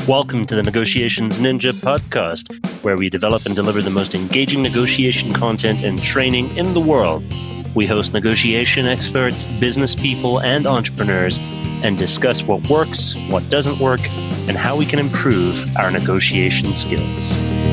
Welcome to the Negotiations Ninja podcast, where we develop and deliver the most engaging negotiation content and training in the world. We host negotiation experts, business people, and entrepreneurs and discuss what works, what doesn't work, and how we can improve our negotiation skills.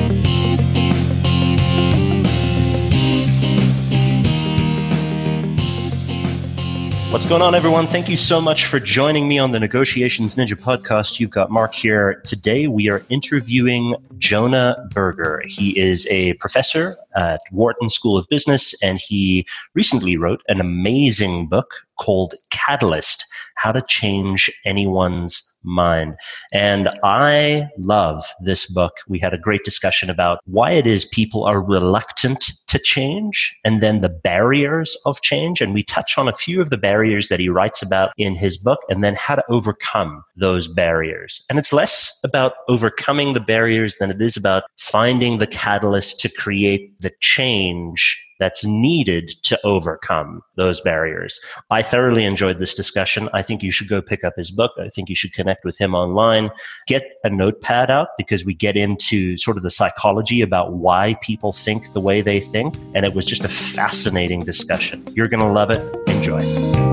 What's going on, everyone? Thank you so much for joining me on the Negotiations Ninja podcast. You've got Mark here. Today, we are interviewing Jonah Berger. He is a professor at Wharton School of Business, and he recently wrote an amazing book called Catalyst: How to Change Anyone's Mind. And I love this book. We had a great discussion about why it is people are reluctant to change and then the barriers of change. And we touch on a few of the barriers that he writes about in his book and then how to overcome those barriers. And it's less about overcoming the barriers than it is about finding the catalyst to create the change that's needed to overcome those barriers. I thoroughly enjoyed this discussion. I think you should go pick up his book. I think you should connect with him online. Get a notepad out because we get into sort of the psychology about why people think the way they think. And it was just a fascinating discussion. You're going to love it. Enjoy.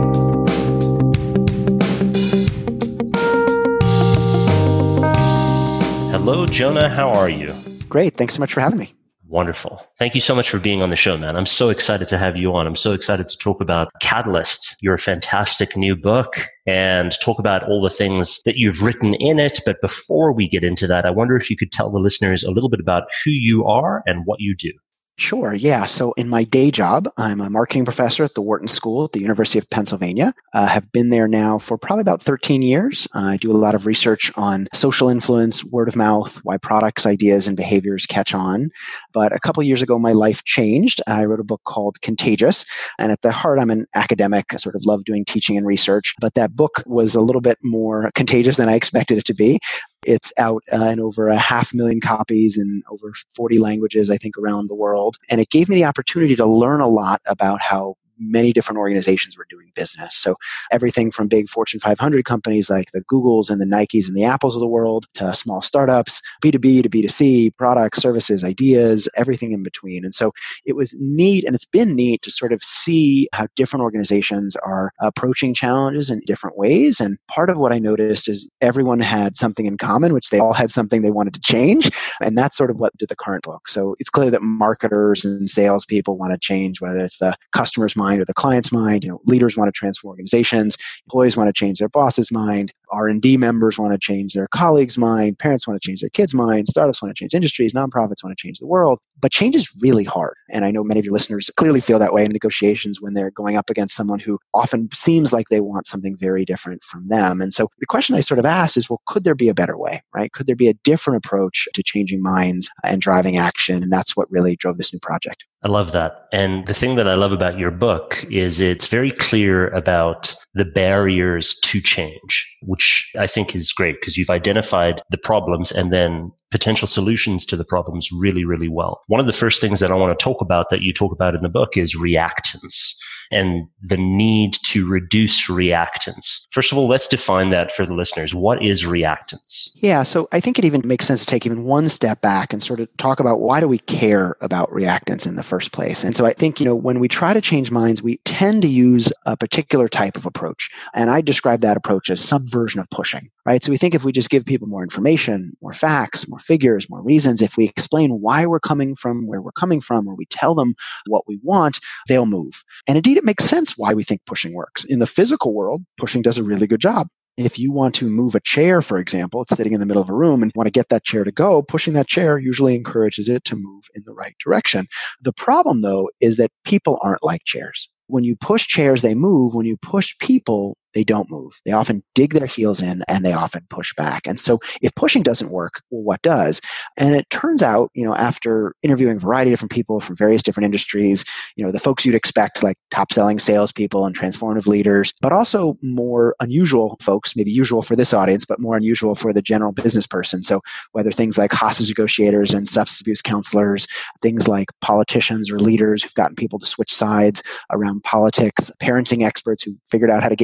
Hello, Jonah. How are you? Great. Thanks so much for having me. Wonderful. Thank you so much for being on the show, man. I'm so excited to have you on. I'm so excited to talk about Catalyst, your fantastic new book, and talk about all the things that you've written in it. But before we get into that, I wonder if you could tell the listeners a little bit about who you are and what you do. Sure. Yeah. So in my day job, I'm a marketing professor at the Wharton School at the University of Pennsylvania. Have been there now for probably about 13 years. I do a lot of research on social influence, word of mouth, why products, ideas, and behaviors catch on. But a couple of years ago, my life changed. I wrote a book called Contagious. And at the heart, I'm an academic. I sort of love doing teaching and research. But that book was a little bit more contagious than I expected it to be. It's out in over 500,000 copies in over 40 languages, I think, around the world. And it gave me the opportunity to learn a lot about how many different organizations were doing business. So everything from big Fortune 500 companies like the Googles and the Nikes and the Apples of the world to small startups, B2B to B2C, products, services, ideas, everything in between. And so it was neat, and it's been neat to sort of see how different organizations are approaching challenges in different ways. And part of what I noticed is everyone had something in common, which they all had something they wanted to change. And that's sort of what did the current book. So it's clear that marketers and salespeople want to change, whether it's the customer's mind or the client's mind. Leaders want to transform organizations. Employees want to change their boss's mind. R&D members want to change their colleagues' mind. Parents want to change their kids' minds. Startups want to change industries. Nonprofits want to change the world. But change is really hard. And I know many of your listeners clearly feel that way in negotiations when they're going up against someone who often seems like they want something very different from them. And so the question I sort of asked is, well, could there be a better way, right? Could there be a different approach to changing minds and driving action? And that's what really drove this new project. I love that. And the thing that I love about your book is it's very clear about the barriers to change, which I think is great because you've identified the problems and then potential solutions to the problems really, really well. One of the first things that I want to talk about that you talk about in the book is reactance and the need to reduce reactance. First of all, let's define that for the listeners. What is reactance? Yeah, so I think it even makes sense to take even one step back and sort of talk about why do we care about reactance in the first place. And so I think, when we try to change minds, we tend to use a particular type of approach. And I describe that approach as some version of pushing, right? So we think if we just give people more information, more facts, more figures, more reasons, if we explain why we're coming from where we're coming from, or we tell them what we want, they'll move. And indeed, it makes sense why we think pushing works. In the physical world, pushing does a really good job. If you want to move a chair, for example, it's sitting in the middle of a room and want to get that chair to go, pushing that chair usually encourages it to move in the right direction. The problem, though, is that people aren't like chairs. When you push chairs, they move. When you push people, they don't move. They often dig their heels in and they often push back. And so if pushing doesn't work, well, what does? And it turns out, after interviewing a variety of different people from various different industries, the folks you'd expect, like top selling salespeople and transformative leaders, but also more unusual folks, maybe usual for this audience, but more unusual for the general business person. So whether things like hostage negotiators and substance abuse counselors, things like politicians or leaders who've gotten people to switch sides around politics, parenting experts who figured out how to get kids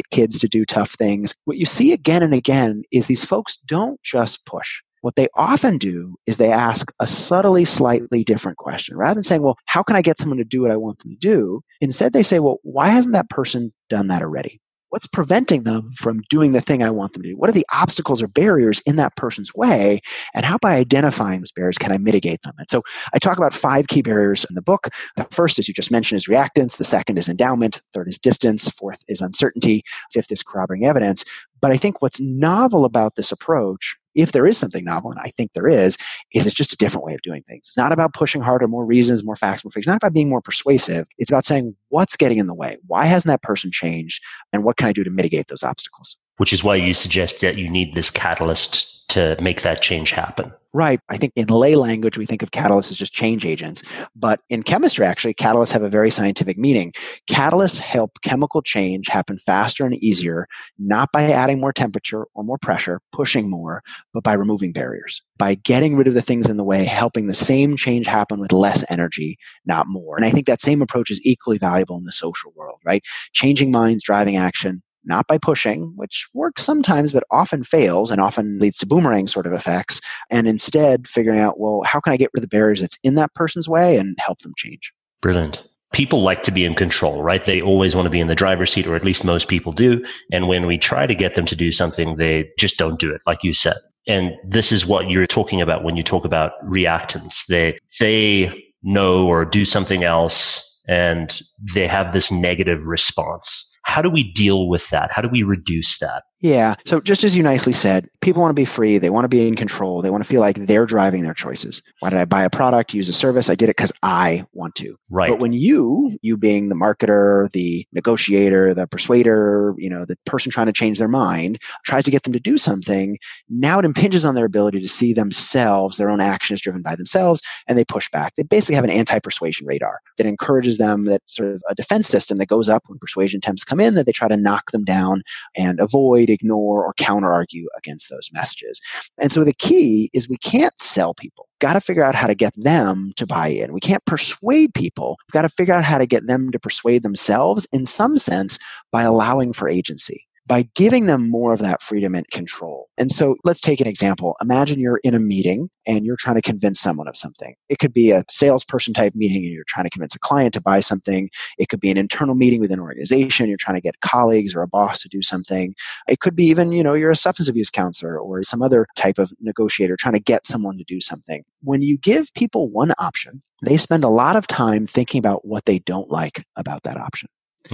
to do tough things. What you see again and again is these folks don't just push. What they often do is they ask a subtly slightly different question. Rather than saying, well, how can I get someone to do what I want them to do? Instead, they say, well, why hasn't that person done that already? What's preventing them from doing the thing I want them to do? What are the obstacles or barriers in that person's way? And how, by identifying those barriers, can I mitigate them? And so I talk about 5 key barriers in the book. The first, as you just mentioned, is reactance. The second is endowment. Third is distance. Fourth is uncertainty. Fifth is corroborating evidence. But I think what's novel about this approach, if there is something novel, and I think there is it's just a different way of doing things. It's not about pushing harder, more reasons, more facts, more figures. It's not about being more persuasive. It's about saying, what's getting in the way? Why hasn't that person changed? And what can I do to mitigate those obstacles? Which is why you suggest that you need this catalyst to make that change happen. Right. I think in lay language, we think of catalysts as just change agents. But in chemistry, actually, catalysts have a very scientific meaning. Catalysts help chemical change happen faster and easier, not by adding more temperature or more pressure, pushing more, but by removing barriers. By getting rid of the things in the way, helping the same change happen with less energy, not more. And I think that same approach is equally valuable in the social world, right? Changing minds, driving action. Not by pushing, which works sometimes, but often fails and often leads to boomerang sort of effects. And instead figuring out, well, how can I get rid of the barriers that's in that person's way and help them change? Brilliant. People like to be in control, right? They always want to be in the driver's seat, or at least most people do. And when we try to get them to do something, they just don't do it, like you said. And this is what you're talking about when you talk about reactance. They say no or do something else, and they have this negative response. How do we deal with that? How do we reduce that? Yeah. So just as you nicely said, people want to be free. They want to be in control. They want to feel like they're driving their choices. Why did I buy a product, use a service? I did it because I want to. Right. But when you being the marketer, the negotiator, the persuader, the person trying to change their mind, tries to get them to do something, now it impinges on their ability to see themselves, their own actions driven by themselves, and they push back. They basically have an anti-persuasion radar that encourages them, that sort of a defense system that goes up when persuasion attempts come in, that they try to knock them down and avoid, ignore, or counter-argue against those messages. And so the key is we can't sell people. Got to figure out how to get them to buy in. We can't persuade people. We've got to figure out how to get them to persuade themselves in some sense by allowing for agency, by giving them more of that freedom and control. And so let's take an example. Imagine you're in a meeting and you're trying to convince someone of something. It could be a salesperson type meeting and you're trying to convince a client to buy something. It could be an internal meeting within an organization. You're trying to get colleagues or a boss to do something. It could be even, you're a substance abuse counselor or some other type of negotiator trying to get someone to do something. When you give people one option, they spend a lot of time thinking about what they don't like about that option.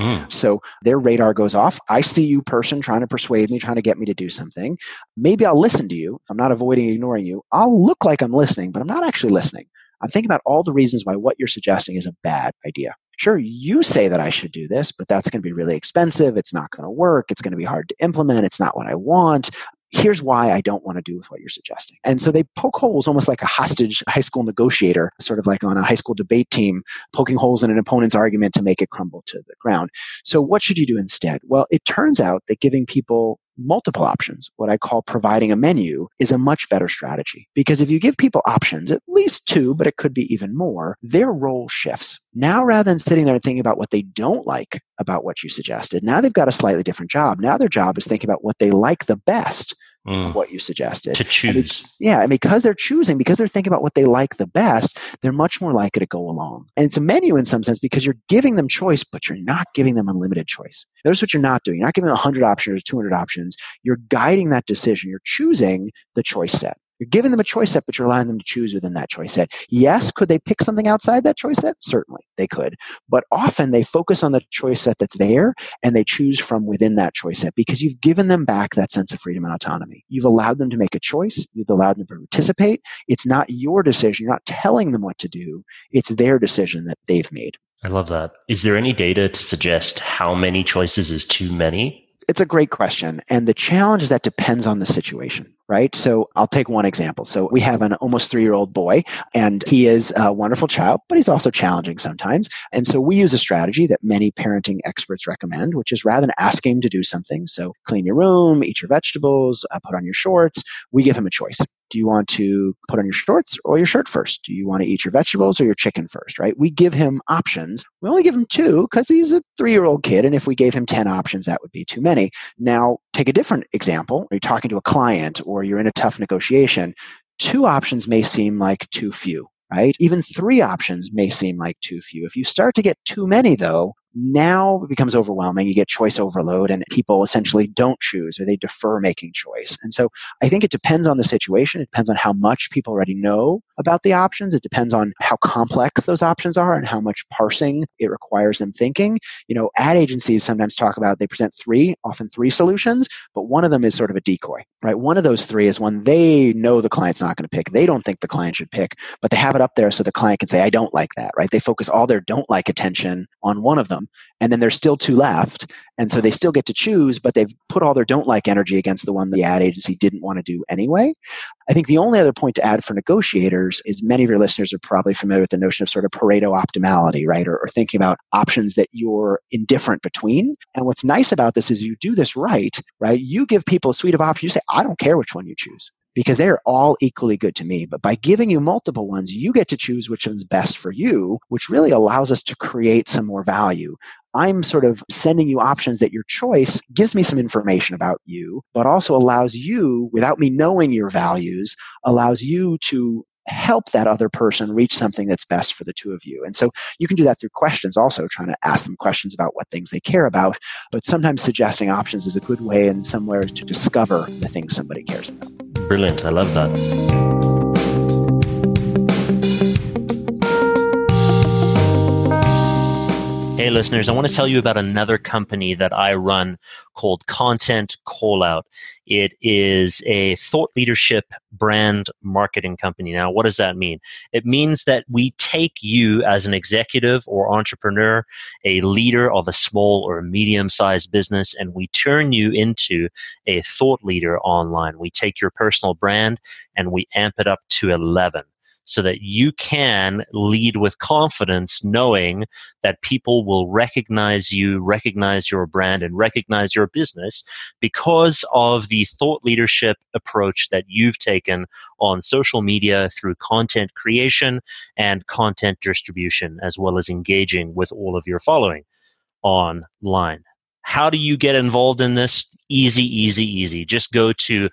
So their radar goes off. I see you, person, trying to persuade me, trying to get me to do something. Maybe I'll listen to you. If I'm not avoiding, ignoring you, I'll look like I'm listening, but I'm not actually listening. I'm thinking about all the reasons why what you're suggesting is a bad idea. Sure, you say that I should do this, but that's going to be really expensive. It's not going to work. It's going to be hard to implement. It's not what I want. Here's why I don't want to do with what you're suggesting. And so they poke holes almost like a hostage high school negotiator, sort of like on a high school debate team, poking holes in an opponent's argument to make it crumble to the ground. So what should you do instead? Well, it turns out that giving people multiple options, what I call providing a menu, is a much better strategy. Because if you give people options, at least 2, but it could be even more, their role shifts. Now, rather than sitting there and thinking about what they don't like about what you suggested, now they've got a slightly different job. Now their job is thinking about what they like the best of what you suggested. To choose. And because they're choosing, because they're thinking about what they like the best, they're much more likely to go along. And it's a menu in some sense because you're giving them choice, but you're not giving them unlimited choice. Notice what you're not doing. You're not giving them 100 options or 200 options. You're guiding that decision. You're choosing the choice set. You're giving them a choice set, but you're allowing them to choose within that choice set. Yes, could they pick something outside that choice set? Certainly, they could. But often they focus on the choice set that's there and they choose from within that choice set because you've given them back that sense of freedom and autonomy. You've allowed them to make a choice. You've allowed them to participate. It's not your decision. You're not telling them what to do. It's their decision that they've made. I love that. Is there any data to suggest how many choices is too many? It's a great question. And the challenge is that depends on the situation, right? So I'll take one example. So we have an almost 3-year-old boy, and he is a wonderful child, but he's also challenging sometimes. And so we use a strategy that many parenting experts recommend, which is rather than asking him to do something, so clean your room, eat your vegetables, put on your shorts, we give him a choice. Do you want to put on your shorts or your shirt first? Do you want to eat your vegetables or your chicken first, right? We give him options. We only give him 2 because he's a 3-year-old kid. And if we gave him 10 options, that would be too many. Now, take a different example. You're talking to a client or you're in a tough negotiation. 2 options may seem like too few, right? Even 3 options may seem like too few. If you start to get too many, though, now it becomes overwhelming. You get choice overload and people essentially don't choose or they defer making choice. And so I think it depends on the situation. It depends on how much people already know about the options. It depends on how complex those options are and how much parsing it requires them thinking. Ad agencies sometimes talk about they present often three solutions, but one of them is sort of a decoy, right? One of those 3 is one they know the client's not going to pick. They don't think the client should pick, but they have it up there so the client can say, I don't like that, right? They focus all their don't like attention on one of them. And then there's still 2 left. And so they still get to choose, but they've put all their don't like energy against the one the ad agency didn't want to do anyway. I think the only other point to add for negotiators is many of your listeners are probably familiar with the notion of sort of Pareto optimality, right? Or thinking about options that you're indifferent between. And what's nice about this is you do this right? You give people a suite of options. You say, I don't care which one you choose, because they're all equally good to me. But by giving you multiple ones, you get to choose which one's best for you, which really allows us to create some more value. I'm sort of sending you options that your choice gives me some information about you, but also allows you, without me knowing your values, allows you to help that other person reach something that's best for the 2 of you. And so you can do that through questions also, trying to ask them questions about what things they care about. But sometimes suggesting options is a good way in some ways to discover the things somebody cares about. Brilliant. I love that. Hey, listeners, I want to tell you about another company that I run called Content Callout. It is a thought leadership brand marketing company. Now, what does that mean? It means that we take you as an executive or entrepreneur, a leader of a small or medium-sized business, and we turn you into a thought leader online. We take your personal brand and we amp it up to 11. So that you can lead with confidence, knowing that people will recognize you, recognize your brand, and recognize your business because of the thought leadership approach that you've taken on social media through content creation and content distribution, as well as engaging with all of your following online. How do you get involved in this? Easy. Just go to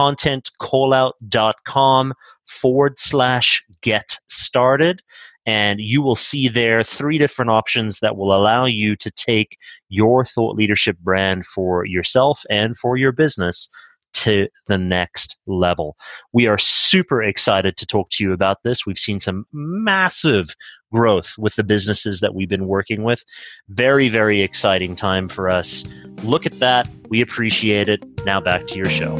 contentcallout.com/get started. And you will see there 3 different options that will allow you to take your thought leadership brand for yourself and for your business to the next level. We are super excited to talk to you about this. We've seen some massive growth with the businesses that we've been working with. Very, very exciting time for us. Look at that. We appreciate it. Now back to your show.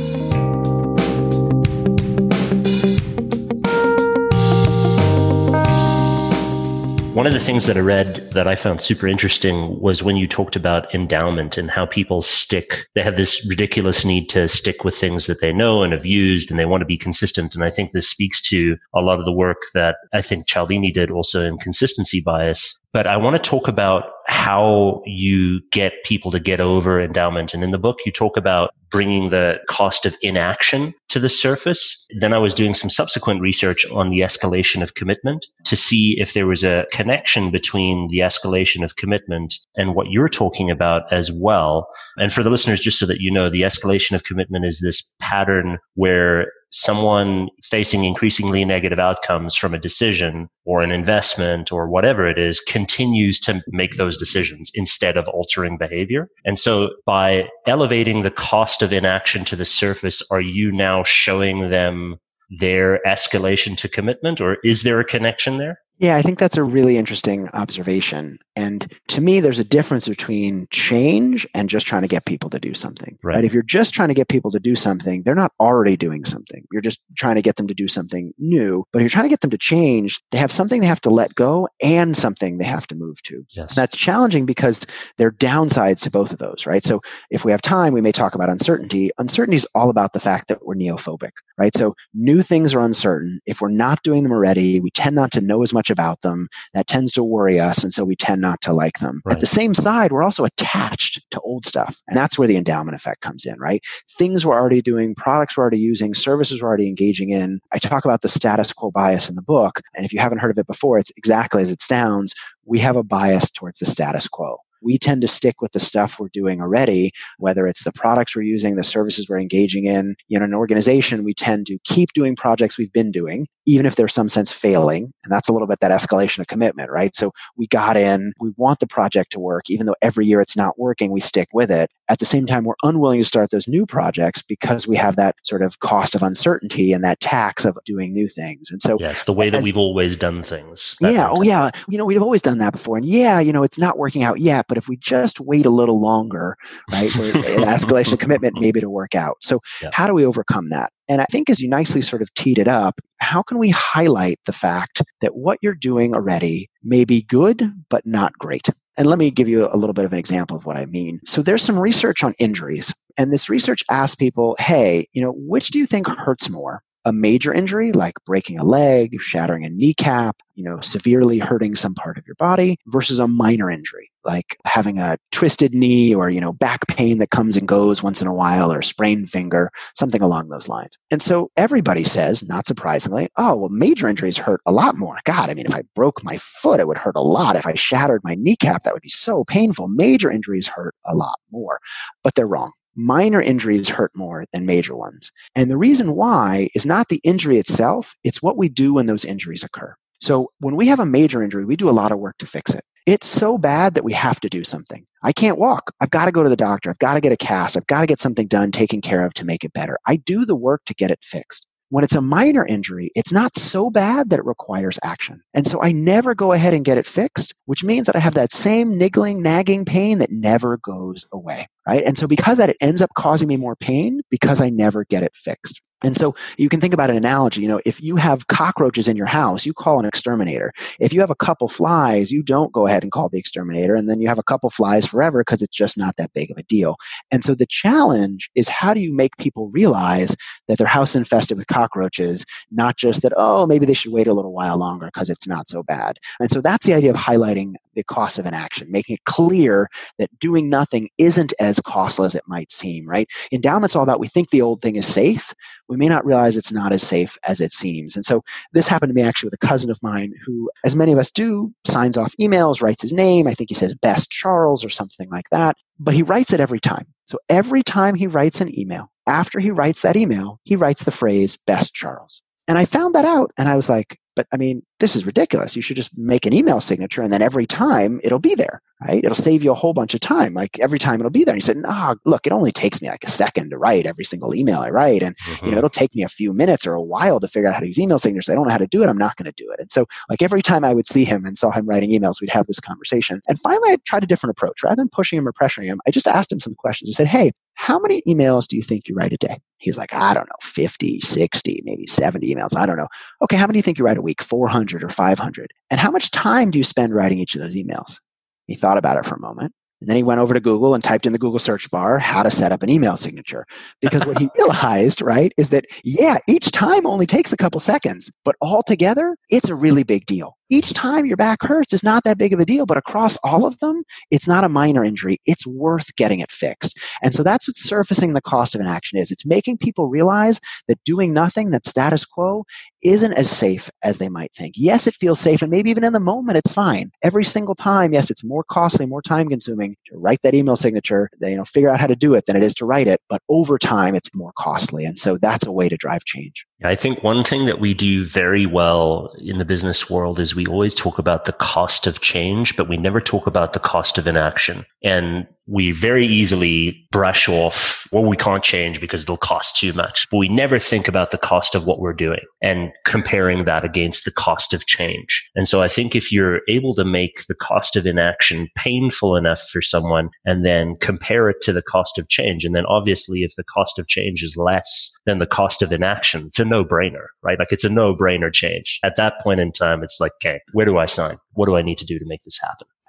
One of the things that I read that I found super interesting was when you talked about endowment and how people they have this ridiculous need to stick with things that they know and have used, and they want to be consistent. And I think this speaks to a lot of the work that I think Cialdini did also in consistency bias. But I want to talk about how you get people to get over endowment. And in the book, you talk about bringing the cost of inaction to the surface. Then I was doing some subsequent research on the escalation of commitment to see if there was a connection between the escalation of commitment and what you're talking about as well. And for the listeners, just so that you know, the escalation of commitment is this pattern where someone facing increasingly negative outcomes from a decision or an investment or whatever it is continues to make those decisions instead of altering behavior. And so by elevating the cost of inaction to the surface, are you now showing them their escalation to commitment, or is there a connection there? Yeah, I think that's a really interesting observation. And to me, there's a difference between change and just trying to get people to do something. Right? If you're just trying to get people to do something, they're not already doing something. You're just trying to get them to do something new. But if you're trying to get them to change, they have something they have to let go and something they have to move to. Yes. That's challenging because there are downsides to both of those, right? So if we have time, we may talk about uncertainty. Uncertainty is all about the fact that we're neophobic, right? So new things are uncertain. If we're not doing them already, we tend not to know as much about them. That tends to worry us. And so we tend not to like them. Right. At the same side, we're also attached to old stuff. And that's where the endowment effect comes in, right? Things we're already doing, products we're already using, services we're already engaging in. I talk about the status quo bias in the book. And if you haven't heard of it before, it's exactly as it sounds. We have a bias towards the status quo. We tend to stick with the stuff we're doing already, whether it's the products we're using, the services we're engaging in. In an organization, we tend to keep doing projects we've been doing, even if they're some sense failing. And that's a little bit that escalation of commitment, right? So we got in, we want the project to work, even though every year it's not working, we stick with it. At the same time, we're unwilling to start those new projects because we have that sort of cost of uncertainty and that tax of doing new things. And so it's the way that we've always done things. We've always done that before. And it's not working out yet, but if we just wait a little longer, right, where an escalation of commitment, maybe it'll work out. So how do we overcome that? And I think as you nicely sort of teed it up, how can we highlight the fact that what you're doing already may be good, but not great? And let me give you a little bit of an example of what I mean. So there's some research on injuries. And this research asks people, hey, which do you think hurts more? A major injury like breaking a leg, shattering a kneecap, severely hurting some part of your body versus a minor injury like having a twisted knee or, back pain that comes and goes once in a while or a sprained finger, something along those lines. And so everybody says, not surprisingly, major injuries hurt a lot more. God, if I broke my foot, it would hurt a lot. If I shattered my kneecap, that would be so painful. Major injuries hurt a lot more, but they're wrong. Minor injuries hurt more than major ones. And the reason why is not the injury itself, it's what we do when those injuries occur. So when we have a major injury, we do a lot of work to fix it. It's so bad that we have to do something. I can't walk. I've got to go to the doctor. I've got to get a cast. I've got to get something done, taken care of to make it better. I do the work to get it fixed. When it's a minor injury, it's not so bad that it requires action. And so I never go ahead and get it fixed, which means that I have that same niggling, nagging pain that never goes away, right? And so because that, it ends up causing me more pain because I never get it fixed. And so you can think about an analogy. If you have cockroaches in your house, you call an exterminator. If you have a couple flies, you don't go ahead and call the exterminator. And then you have a couple flies forever because it's just not that big of a deal. And so the challenge is how do you make people realize that their house is infested with cockroaches, not just that, maybe they should wait a little while longer because it's not so bad. And so that's the idea of highlighting the cost of inaction, making it clear that doing nothing isn't as costly as it might seem, right? Endowment's all about we think the old thing is safe. We may not realize it's not as safe as it seems. And so this happened to me actually with a cousin of mine who, as many of us do, signs off emails, writes his name. I think he says Best Charles or something like that. But he writes it every time. So every time he writes an email, after he writes that email, he writes the phrase Best Charles. And I found that out and I was like, but this is ridiculous. You should just make an email signature and then every time it'll be there, right? It'll save you a whole bunch of time. Like every time it'll be there. And he said, look, it only takes me like a second to write every single email I write. And, it'll take me a few minutes or a while to figure out how to use email signatures. I don't know how to do it. I'm not going to do it. And so like every time I would see him and saw him writing emails, we'd have this conversation. And finally, I tried a different approach. Rather than pushing him or pressuring him, I just asked him some questions. I said, hey, how many emails do you think you write a day? He's like, I don't know, 50, 60, maybe 70 emails. I don't know. Okay, how many do you think you write a week? 400 or 500? And how much time do you spend writing each of those emails? He thought about it for a moment. And then he went over to Google and typed in the Google search bar, how to set up an email signature. Because what he realized, right, is that, each time only takes a couple seconds, but altogether, it's a really big deal. Each time your back hurts is not that big of a deal, but across all of them, it's not a minor injury. It's worth getting it fixed. And so that's what surfacing the cost of inaction is. It's making people realize that doing nothing, that status quo, isn't as safe as they might think. Yes, it feels safe, and maybe even in the moment, it's fine. Every single time, yes, it's more costly, more time-consuming to write that email signature, figure out how to do it than it is to write it. But over time, it's more costly. And so that's a way to drive change. I think one thing that we do very well in the business world is we always talk about the cost of change, but we never talk about the cost of inaction. And we very easily brush off, we can't change because it'll cost too much. But we never think about the cost of what we're doing and comparing that against the cost of change. And so I think if you're able to make the cost of inaction painful enough for someone and then compare it to the cost of change, and then obviously if the cost of change is less than the cost of inaction, it's a no-brainer, right? Like it's a no-brainer change. At that point in time, it's like, okay, where do I sign? What do I need to do to make this happen?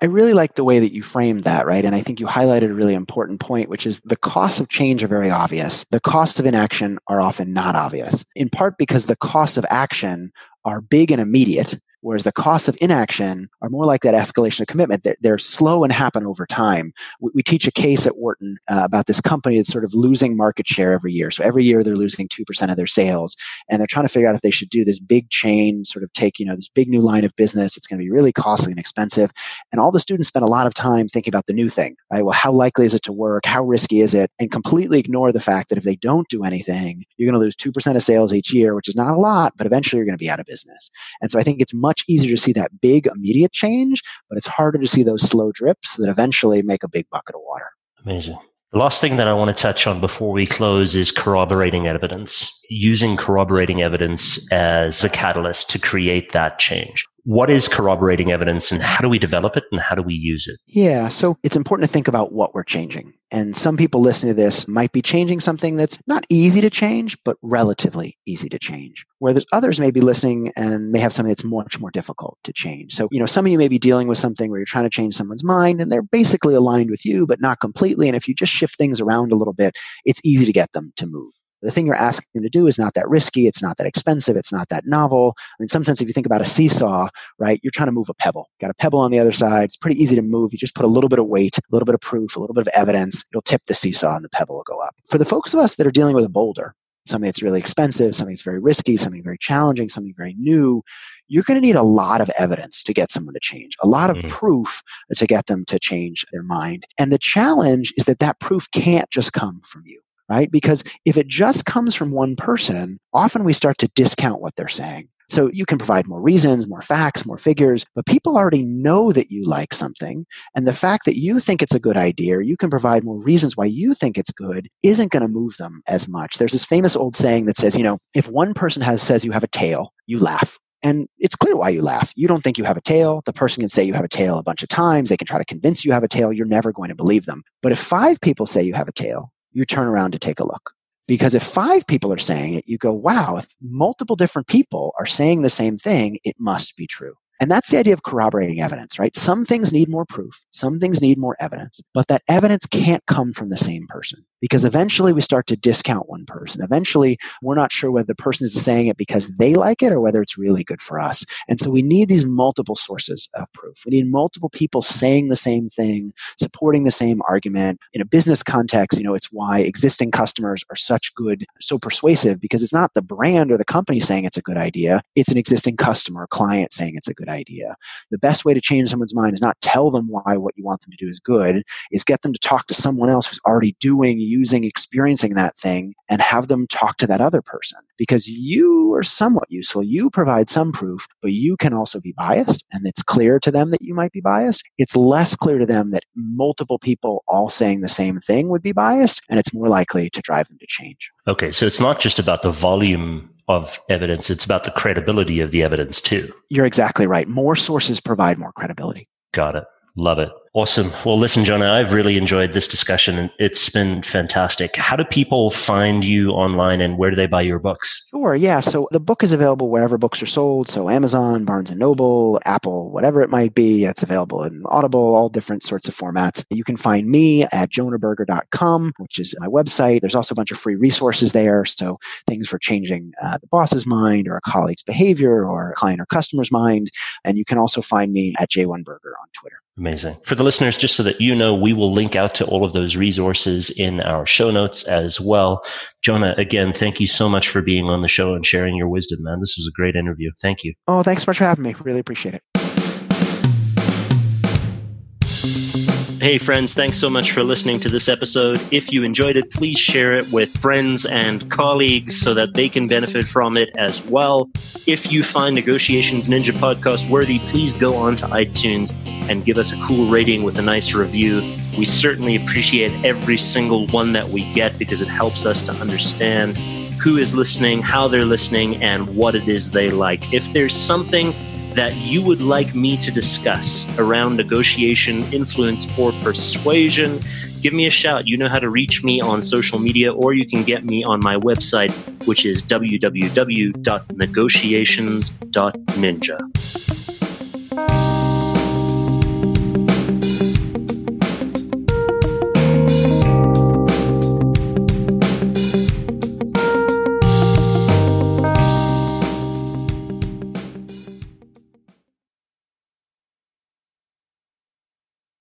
I really like the way that you framed that, right? And I think you highlighted a really important point, which is the costs of change are very obvious. The costs of inaction are often not obvious, in part because the costs of action are big and immediate, whereas the costs of inaction are more like that escalation of commitment. They're slow and happen over time. We teach a case at Wharton about this company that's sort of losing market share every year. So every year they're losing 2% of their sales, and they're trying to figure out if they should do this big chain, sort of take, this big new line of business. It's going to be really costly and expensive. And all the students spend a lot of time thinking about the new thing, right? Well, how likely is it to work? How risky is it? And completely ignore the fact that if they don't do anything, you're going to lose 2% of sales each year, which is not a lot, but eventually you're going to be out of business. And so I think it's much easier to see that big immediate change, but it's harder to see those slow drips that eventually make a big bucket of water. Amazing. The last thing that I want to touch on before we close is corroborating evidence, using corroborating evidence as a catalyst to create that change. What is corroborating evidence and how do we develop it and how do we use it? Yeah, so it's important to think about what we're changing. And some people listening to this might be changing something that's not easy to change, but relatively easy to change. Whereas others may be listening and may have something that's much more difficult to change. So, some of you may be dealing with something where you're trying to change someone's mind and they're basically aligned with you, but not completely. And if you just shift things around a little bit, it's easy to get them to move. The thing you're asking them to do is not that risky. It's not that expensive. It's not that novel. In some sense, if you think about a seesaw, right, you're trying to move a pebble. Got a pebble on the other side. It's pretty easy to move. You just put a little bit of weight, a little bit of proof, a little bit of evidence. It'll tip the seesaw and the pebble will go up. For the folks of us that are dealing with a boulder, something that's really expensive, something that's very risky, something very challenging, something very new, you're going to need a lot of evidence to get someone to change, a lot of proof to get them to change their mind. And the challenge is that proof can't just come from you. Right? Because if it just comes from one person, often we start to discount what they're saying. So you can provide more reasons, more facts, more figures, but people already know that you like something. And the fact that you think it's a good idea, or you can provide more reasons why you think it's good, isn't going to move them as much. There's this famous old saying that says, if one person says you have a tail, you laugh. And it's clear why you laugh. You don't think you have a tail. The person can say you have a tail a bunch of times. They can try to convince you have a tail. You're never going to believe them. But if 5 people say you have a tail, you turn around to take a look. Because if 5 people are saying it, you go, wow, if multiple different people are saying the same thing, it must be true. And that's the idea of corroborating evidence, right? Some things need more proof. Some things need more evidence. But that evidence can't come from the same person. Because eventually we start to discount one person. Eventually, we're not sure whether the person is saying it because they like it or whether it's really good for us. And so we need these multiple sources of proof. We need multiple people saying the same thing, supporting the same argument. In a business context, it's why existing customers are so persuasive, because it's not the brand or the company saying it's a good idea. It's an existing customer or client saying it's a good idea. The best way to change someone's mind is not tell them why what you want them to do is good, is get them to talk to someone else who's already experiencing that thing, and have them talk to that other person. Because you are somewhat useful. You provide some proof, but you can also be biased, and it's clear to them that you might be biased. It's less clear to them that multiple people all saying the same thing would be biased, and it's more likely to drive them to change. Okay, so it's not just about the volume of evidence, it's about the credibility of the evidence too. You're exactly right. More sources provide more credibility. Got it. Love it. Awesome. Well, listen, Jonah, I've really enjoyed this discussion and it's been fantastic. How do people find you online and where do they buy your books? Sure. Yeah. So the book is available wherever books are sold. So Amazon, Barnes & Noble, Apple, whatever it might be. It's available in Audible, all different sorts of formats. You can find me at jonahberger.com, which is my website. There's also a bunch of free resources there. So things for changing the boss's mind or a colleague's behavior or a client or customer's mind. And you can also find me at J1Berger on Twitter. Amazing. For the listeners, just so that you know, we will link out to all of those resources in our show notes as well. Jonah, again, thank you so much for being on the show and sharing your wisdom, man. This was a great interview. Thank you. Oh, thanks so much for having me. Really appreciate it. Hey friends, thanks so much for listening to this episode. If you enjoyed it, please share it with friends and colleagues so that they can benefit from it as well. If you find Negotiations Ninja podcast worthy, please go on to iTunes and give us a cool rating with a nice review. We certainly appreciate every single one that we get because it helps us to understand who is listening, how they're listening, and what it is they like. If there's something that you would like me to discuss around negotiation, influence, or persuasion, give me a shout. You know how to reach me on social media, or you can get me on my website, which is www.negotiations.ninja.